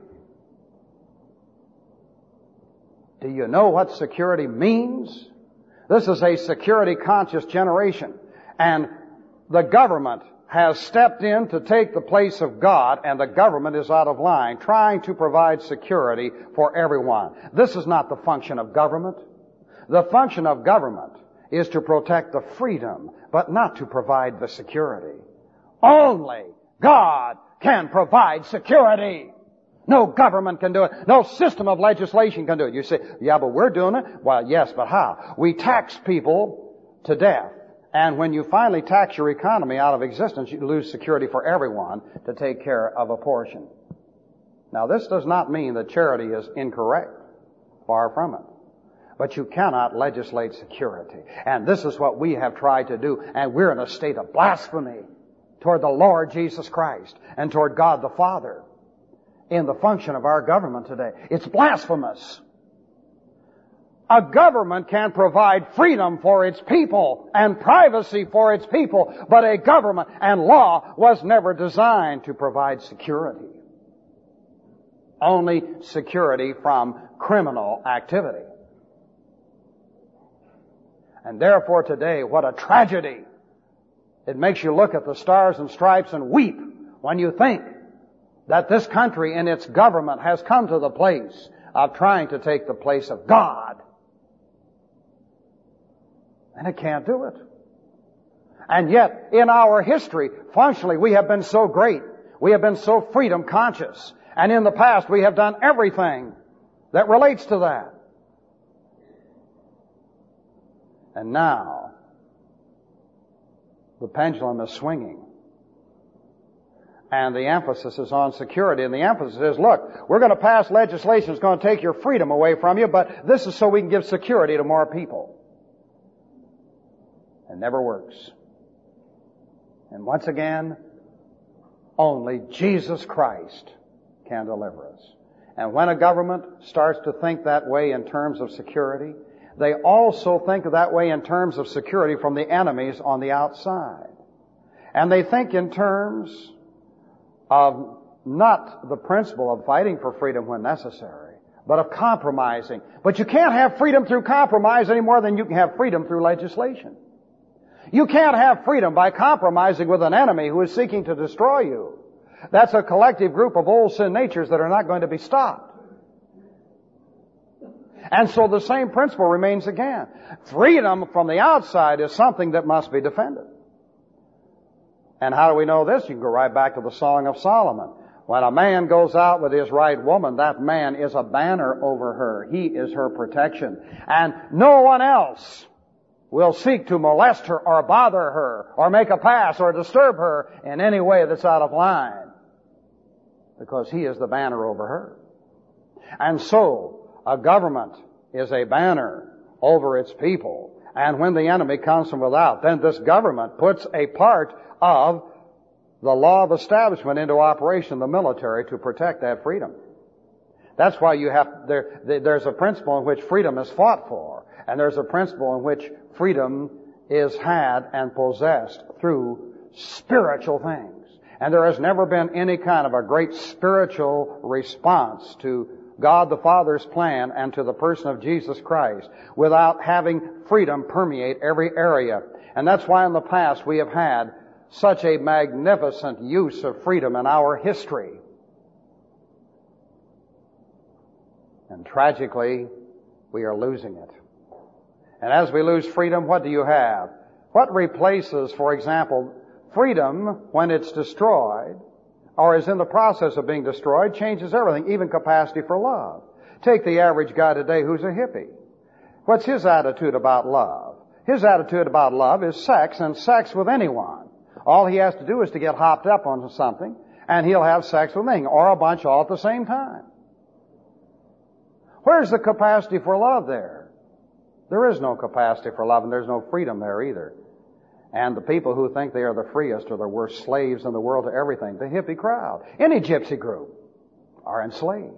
Do you know what security means? This is a security-conscious generation. And the government has stepped in to take the place of God, and the government is out of line, trying to provide security for everyone. This is not the function of government. The function of government is to protect the freedom, but not to provide the security. Only God can provide security. No government can do it. No system of legislation can do it. You say, yeah, but we're doing it. Well, yes, but how? We tax people to death. And when you finally tax your economy out of existence, you lose security for everyone to take care of a portion. Now, this does not mean that charity is incorrect. Far from it. But you cannot legislate security. And this is what we have tried to do. And we're in a state of blasphemy toward the Lord Jesus Christ and toward God the Father in the function of our government today. It's blasphemous. A government can provide freedom for its people and privacy for its people, but a government and law was never designed to provide security. Only security from criminal activity. And therefore today, what a tragedy. It makes you look at the stars and stripes and weep when you think that this country in its government has come to the place of trying to take the place of God. And it can't do it. And yet, in our history, functionally, we have been so great. We have been so freedom conscious. And in the past, we have done everything that relates to that. And now, the pendulum is swinging. And the emphasis is on security. And the emphasis is, look, we're going to pass legislation that's going to take your freedom away from you, but this is so we can give security to more people. It never works. And once again, only Jesus Christ can deliver us. And when a government starts to think that way in terms of security, they also think that way in terms of security from the enemies on the outside. And they think in terms of not the principle of fighting for freedom when necessary, but of compromising. But you can't have freedom through compromise any more than you can have freedom through legislation. You can't have freedom by compromising with an enemy who is seeking to destroy you. That's a collective group of old sin natures that are not going to be stopped. And so the same principle remains again. Freedom from the outside is something that must be defended. And how do we know this? You can go right back to the Song of Solomon. When a man goes out with his right woman, that man is a banner over her. He is her protection. And no one else will seek to molest her or bother her or make a pass or disturb her in any way that's out of line, because he is the banner over her. And so a government is a banner over its people. And when the enemy comes from without, then this government puts a part of the law of establishment into operation, the military, to protect that freedom. That's why there's a principle in which freedom is fought for, and there's a principle in which freedom is had and possessed through spiritual things. And there has never been any kind of a great spiritual response to God the Father's plan and to the person of Jesus Christ without having freedom permeate every area. And that's why in the past we have had such a magnificent use of freedom in our history. And tragically, we are losing it. And as we lose freedom, what do you have? What replaces, for example, freedom when it's destroyed or is in the process of being destroyed changes everything, even capacity for love. Take the average guy today who's a hippie. What's his attitude about love? His attitude about love is sex, and sex with anyone. All he has to do is to get hopped up on something, and he'll have sex with anything, or a bunch all at the same time. Where's the capacity for love there? There is no capacity for love, and there's no freedom there either. And the people who think they are the freest are the worst slaves in the world to everything. The hippie crowd, any gypsy group, are enslaved.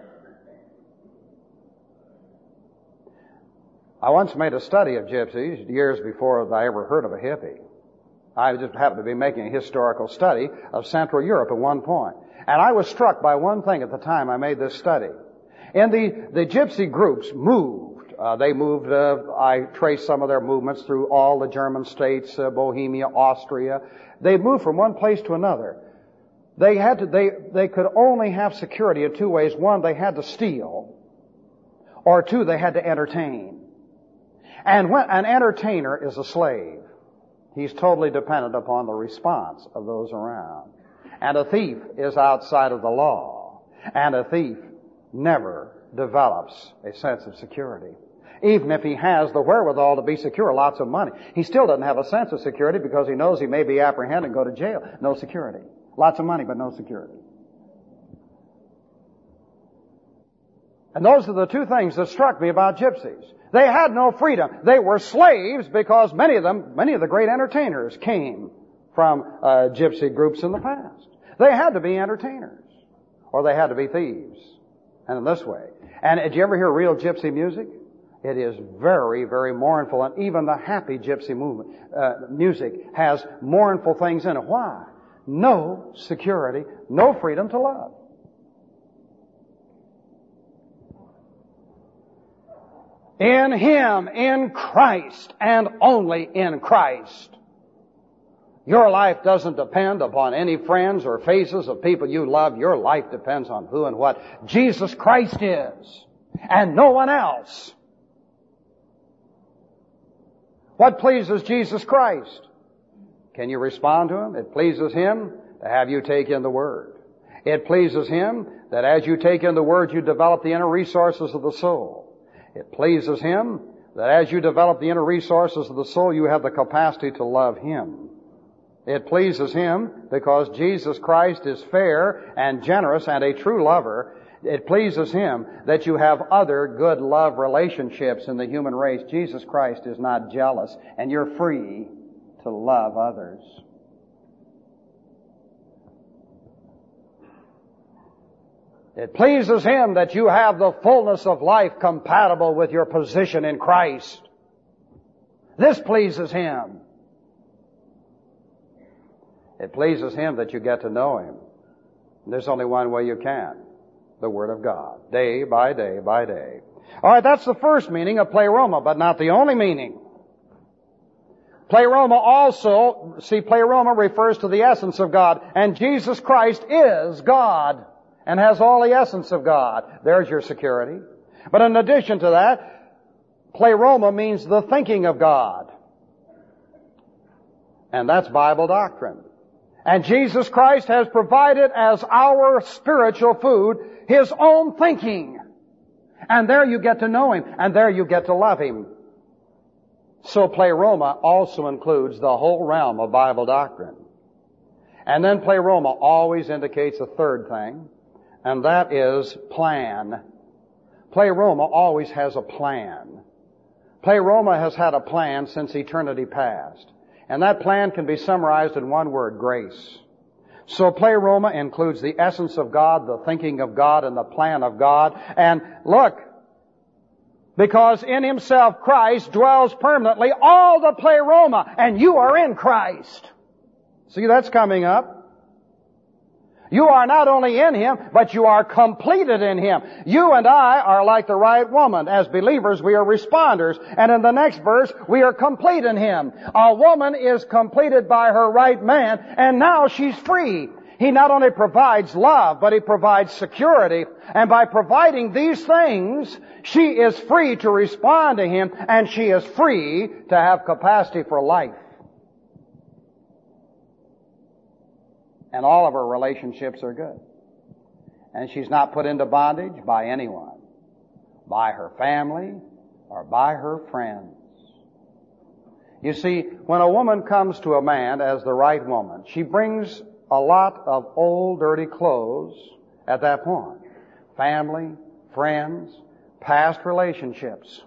I once made a study of gypsies years before I ever heard of a hippie. I just happened to be making a historical study of Central Europe at one point. And I was struck by one thing at the time I made this study. And the gypsy groups moved. I traced some of their movements through all the German states, Bohemia, Austria. They moved from one place to another. They could only have security in two ways. One, they had to steal. Or two, they had to entertain. And when an entertainer is a slave, he's totally dependent upon the response of those around. And a thief is outside of the law. And a thief never develops a sense of security. Even if he has the wherewithal to be secure, lots of money, he still doesn't have a sense of security because he knows he may be apprehended and go to jail. No security. Lots of money, but no security. And those are the two things that struck me about gypsies. They had no freedom. They were slaves because many of the great entertainers came from gypsy groups in the past. They had to be entertainers, or they had to be thieves. And in this way. And did you ever hear real gypsy music? It is very, very mournful, and even the happy gypsy music has mournful things in it. Why? No security, no freedom to love. In Him, in Christ, and only in Christ. Your life doesn't depend upon any friends or faces of people you love. Your life depends on who and what Jesus Christ is, and no one else. What pleases Jesus Christ? Can you respond to Him? It pleases Him to have you take in the Word. It pleases Him that as you take in the Word, you develop the inner resources of the soul. It pleases Him that as you develop the inner resources of the soul, you have the capacity to love Him. It pleases Him because Jesus Christ is fair and generous and a true lover. It pleases Him that you have other good love relationships in the human race. Jesus Christ is not jealous, and you're free to love others. It pleases Him that you have the fullness of life compatible with your position in Christ. This pleases Him. It pleases Him that you get to know Him. There's only one way you can. The Word of God. Day by day by day. All right, that's the first meaning of pleroma, but not the only meaning. Pleroma also, pleroma refers to the essence of God, and Jesus Christ is God and has all the essence of God. There's your security. But in addition to that, pleroma means the thinking of God. And that's Bible doctrine. And Jesus Christ has provided as our spiritual food His own thinking. And there you get to know Him, and there you get to love Him. So pleroma also includes the whole realm of Bible doctrine. And then pleroma always indicates a third thing, and that is plan. Pleroma always has a plan. Pleroma has had a plan since eternity past. And that plan can be summarized in one word, grace. So pleroma includes the essence of God, the thinking of God, and the plan of God. And look, because in Himself Christ dwells permanently all the pleroma, and you are in Christ. See, that's coming up. You are not only in Him, but you are completed in Him. You and I are like the right woman. As believers, we are responders. And in the next verse, we are complete in Him. A woman is completed by her right man, and now she's free. He not only provides love, but He provides security. And by providing these things, she is free to respond to Him, and she is free to have capacity for life. And all of her relationships are good. And she's not put into bondage by anyone, by her family or by her friends. You see, when a woman comes to a man as the right woman, she brings a lot of old, dirty clothes at that point. Family, friends, past relationships.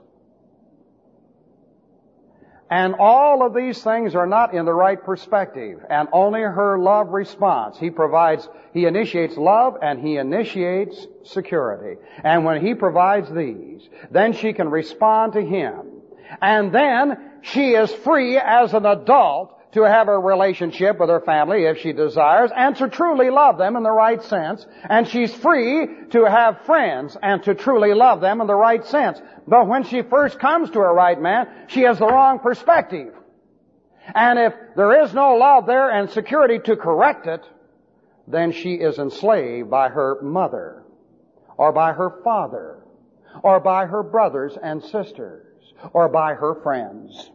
And all of these things are not in the right perspective, and only her love response. He initiates love, and He initiates security. And when He provides these, then she can respond to Him. And then she is free as an adult to have a relationship with her family if she desires, and to truly love them in the right sense. And she's free to have friends and to truly love them in the right sense. But when she first comes to her right man, she has the wrong perspective. And if there is no love there and security to correct it, then she is enslaved by her mother, or by her father, or by her brothers and sisters, or by her friends.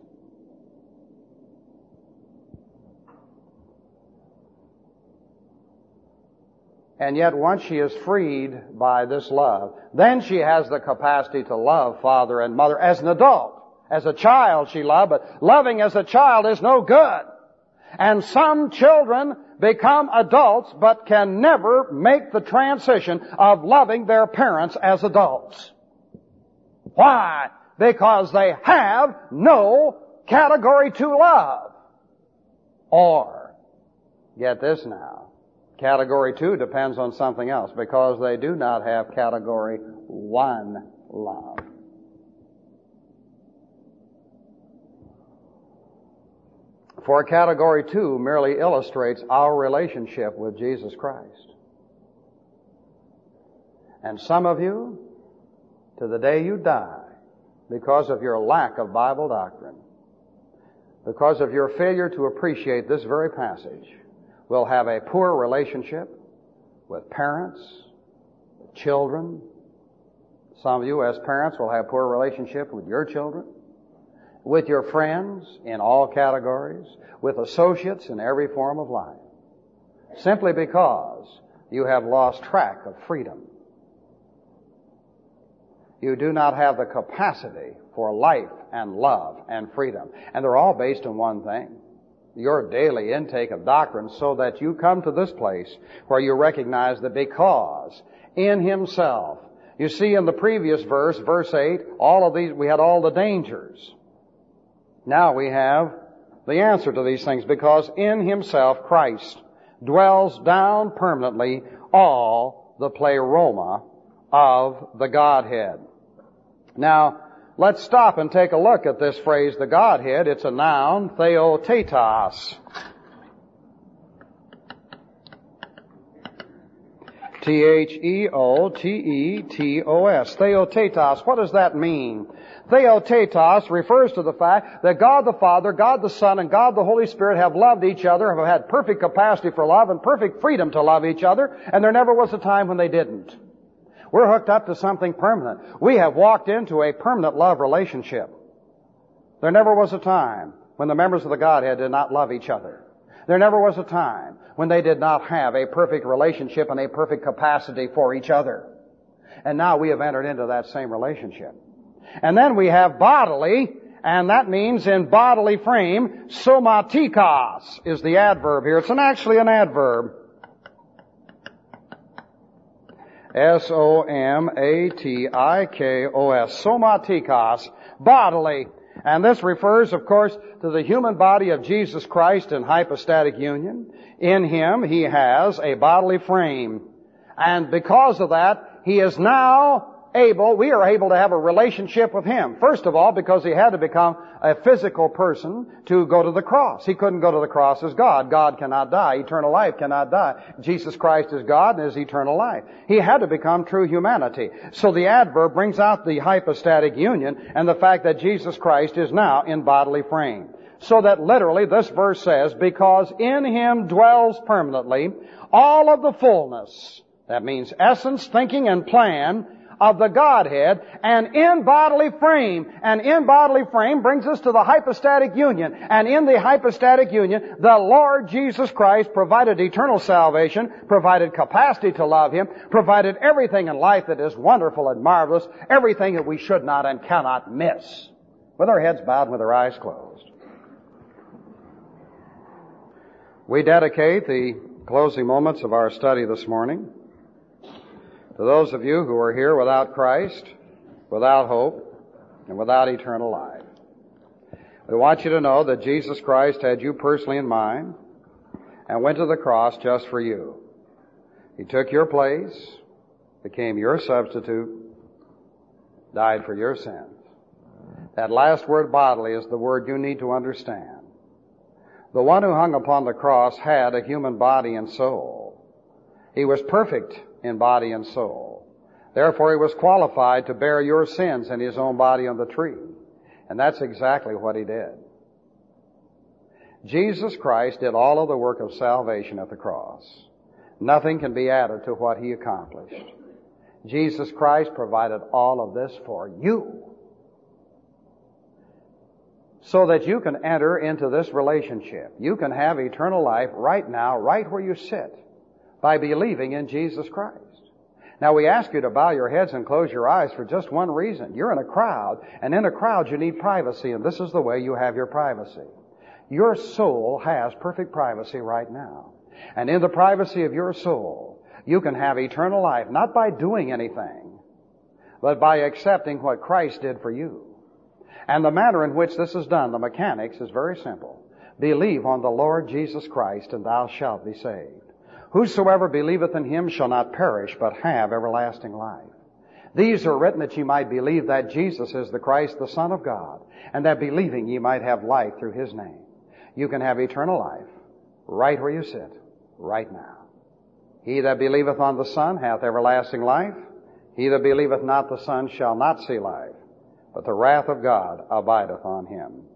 And yet once she is freed by this love, then she has the capacity to love father and mother as an adult. As a child she loved, but loving as a child is no good. And some children become adults but can never make the transition of loving their parents as adults. Why? Because they have no category 2 love. Or, get this now, Category 2 depends on something else, because they do not have Category 1 love. For Category 2 merely illustrates our relationship with Jesus Christ. And some of you, to the day you die, because of your lack of Bible doctrine, because of your failure to appreciate this very passage, will have a poor relationship with parents, with children. Some of you as parents will have poor relationship with your children, with your friends in all categories, with associates in every form of life, simply because you have lost track of freedom. You do not have the capacity for life and love and freedom. And they're all based on one thing: your daily intake of doctrine, so that you come to this place where you recognize that because in Himself, you see in the previous verse, verse 8, all of these, we had all the dangers. Now we have the answer to these things, because in Himself, Christ, dwells down permanently all the pleroma of the Godhead. Now, let's stop and take a look at this phrase, the Godhead. It's a noun, theotetos. Theotetos. Theotetos. What does that mean? Theotetos refers to the fact that God the Father, God the Son, and God the Holy Spirit have loved each other, have had perfect capacity for love and perfect freedom to love each other, and there never was a time when they didn't. We're hooked up to something permanent. We have walked into a permanent love relationship. There never was a time when the members of the Godhead did not love each other. There never was a time when they did not have a perfect relationship and a perfect capacity for each other. And now we have entered into that same relationship. And then we have bodily, and that means in bodily frame. Somatikos is the adverb here. It's actually an adverb. S-O-M-A-T-I-K-O-S. Somatikos. Bodily. And this refers, of course, to the human body of Jesus Christ in hypostatic union. In Him, He has a bodily frame. And because of that, He is now we are able to have a relationship with Him. First of all, because He had to become a physical person to go to the cross. He couldn't go to the cross as God. God cannot die. Eternal life cannot die. Jesus Christ is God and is eternal life. He had to become true humanity. So the adverb brings out the hypostatic union and the fact that Jesus Christ is now in bodily frame. So that literally this verse says, because in Him dwells permanently all of the fullness. That means essence, thinking, and plan of the Godhead, and in bodily frame. And in bodily frame brings us to the hypostatic union. And in the hypostatic union, the Lord Jesus Christ provided eternal salvation, provided capacity to love Him, provided everything in life that is wonderful and marvelous, everything that we should not and cannot miss. With our heads bowed and with our eyes closed. We dedicate the closing moments of our study this morning to those of you who are here without Christ, without hope, and without eternal life. We want you to know that Jesus Christ had you personally in mind and went to the cross just for you. He took your place, became your substitute, died for your sins. That last word, bodily, is the word you need to understand. The one who hung upon the cross had a human body and soul. He was perfect in body and soul. Therefore, He was qualified to bear your sins in His own body on the tree. And that's exactly what He did. Jesus Christ did all of the work of salvation at the cross. Nothing can be added to what He accomplished. Jesus Christ provided all of this for you, so that you can enter into this relationship. You can have eternal life right now, right where you sit, by believing in Jesus Christ. Now we ask you to bow your heads and close your eyes for just one reason. You're in a crowd, and in a crowd you need privacy, and this is the way you have your privacy. Your soul has perfect privacy right now. And in the privacy of your soul, you can have eternal life, not by doing anything, but by accepting what Christ did for you. And the manner in which this is done, the mechanics, is very simple. Believe on the Lord Jesus Christ, and thou shalt be saved. Whosoever believeth in Him shall not perish, but have everlasting life. These are written that ye might believe that Jesus is the Christ, the Son of God, and that believing ye might have life through His name. You can have eternal life right where you sit, right now. He that believeth on the Son hath everlasting life. He that believeth not the Son shall not see life, but the wrath of God abideth on him.